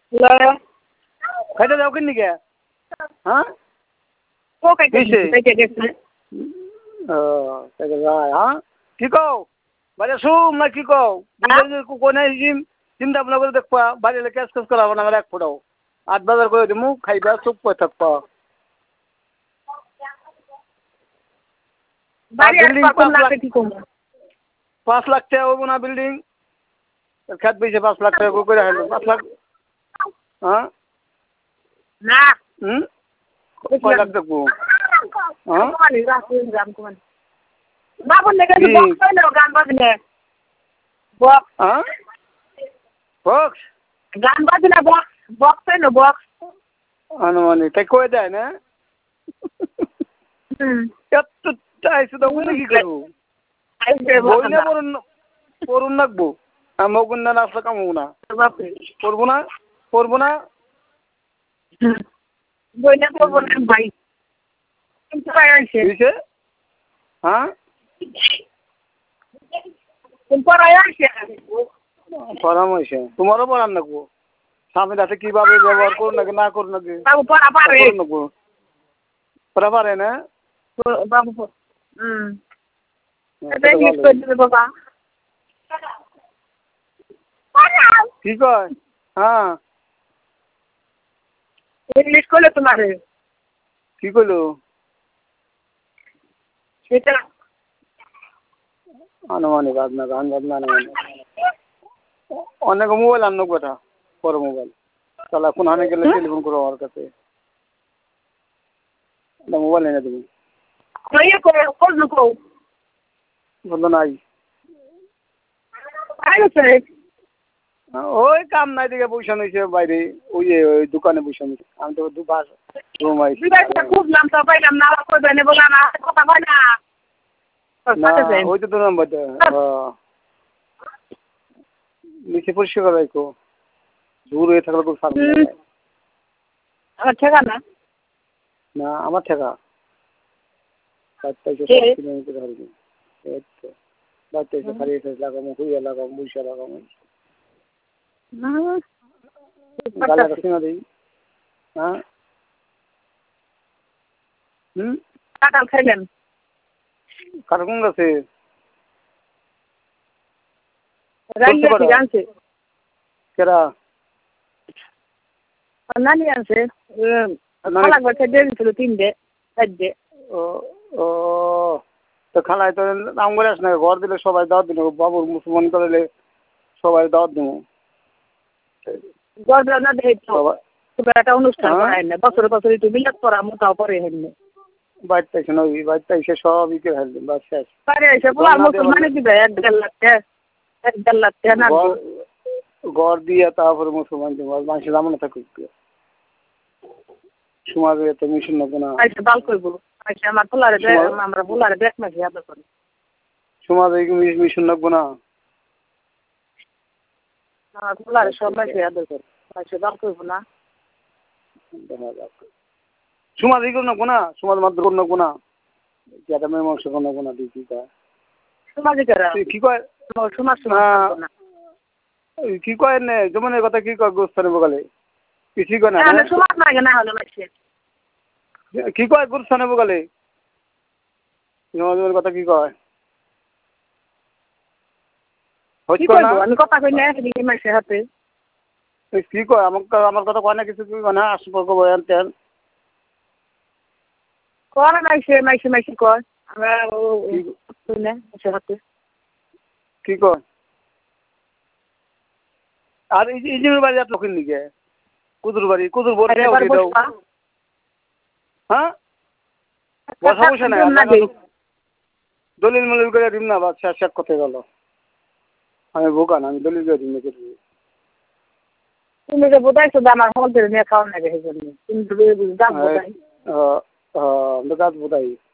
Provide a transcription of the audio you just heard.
hello খাইতে যাও কিনি কে হ্যাঁ ও কাইতে গেছে ও তাই যায় হ্যাঁ কি কও বাইরে শুম না কি কও কোনে চিন্তা ভাবনা করে দেখবা বাইরে ক্যাশ ক্যাশ করাবো না এক ফোটাও 8 বাজার করে দিমু খাইবা চুপ করে থাকবা বাড়ি আর কোন লাগে কি কম 5 লাখ টাকা হবো না বিল্ডিং খেত বেচে 5 লাখ টাকা করে হাইলো 5 লাখ হ্যাঁ না কয় লাখ দেখবো হ্যাঁ বাবুর লেগে বক্স হইলো গান বাজলে বক্স হ্যাঁ বক্স গান বাজলে বক্স হইলো বক্স আনুমানিক তাই কয়ে দেয় না এত চাইছে তো বলে কি করবো বই না পড়ুন লাগবো মগুন না আসলে কামবো না পড়বো না বই না পড়বো না ভাই হ্যাঁ পরামর্শ তোমারও পড়ান লাগবো স্বামীর হাতে কিভাবে ব্যবহার করুন নাকি না করুন নাকি পড়া পারে না বাবু বাবা কি কয় হ্যাঁ ইংলিশ করলে তোমার কি করলো সেটা আনুমানিক আপনার গান বাজনা আনুমানিক অনেক মোবাইল আনো কথা বড় মোবাইল তাহলে কোন হানে গেলে টেলিফোন করো আমার কাছে মোবাইল এনে দেবো বললো নাই ওই কাম নাই দিকে বসে নিয়েছে বাইরে ওই যে ওই দোকানে বসে নিয়েছে আমি তো দুবার রুম আইছি খুঁজলাম তো পাইলাম না করবে বলা না কথা হয় না ওই তো নাম্বার নিচে পরিষ্কার করাই তো দূর হয়ে থাকলে খুব সামনে আমার ঠেকা না না আমার ঠেকা 7 কিলোমিটার হবে এই তো 7 খালি লাগামো হুইয়া লাগামো বুইসা লাগামো না গালা কাছে না দেই হ্যাঁ কাঁঠাল খাইলেন কারণ আছে আনছে কেরা নানি আনছে লাগবে দিয়েছিল 3 ও ও তো খালায় তো নাম করে আস না ঘর দিলে সবাই দাওয়াত দিল বাবুর মুসলমান করলে সবাই দাওয়াত দেবো না একটা অনুষ্ঠান করাই না বছরে বছরে একটু বিলাস করা মোটাও পরে হেনলে বাড়িতে এসে নবী বাড়িতে এসে সবই কে ফেলবেন বাস শেষ এসে বলার মুসলমানে দিবে 1.5 লাখ টাকা 1.5 লাখ টাকা না ঘর দিয়ে তারপরে মুসলমান দিব মানুষের জামানো থাকুক সমাজে এত মিশন নেবো না বাল করবো আমার পোলারে আমরা পোলারে ব্যাক মাসি আদর করি সমাজে মিশন রাখবো না আমার পোলারে সব মাসে আদর করি বাল করবো না সমাজ এই করে নেবো না সমাজ মাধ্যম করে নেবো না মেয়ে মাংস করে নেবো না দেখি সমাজে কি কয় সমাজ কি কয় নে জমানের কথা কি কয় গোস্থানে বগালে কিছুই কয় না সমাজ লাগে না হলে কি কয় গোস্থানে বগালে জমানের কথা কি কয় আমি কথা কই না মাসে হাতে কি কয় আমার কথা কয় না কিছু কি কয় না সম্পর্ক বয়ান তেন করে মাইসে কয় আমরা হাতে কি কয় আর এই যে বাড়ি আপনার ওখানে লিখে কুদুর বোর্ড হ্যাঁ বসা বসে নাই দলিল মলিল করে দিন না বাচ্চা শেখ কোথায় গেল আমি বোকান আমি দলিল করে দিন না তুমি যে বোধাইছো আমার হল নিয়ে খাওয়া লাগে সেই জন্য কিন্তু গাছ বোধাই গাছ বোধাই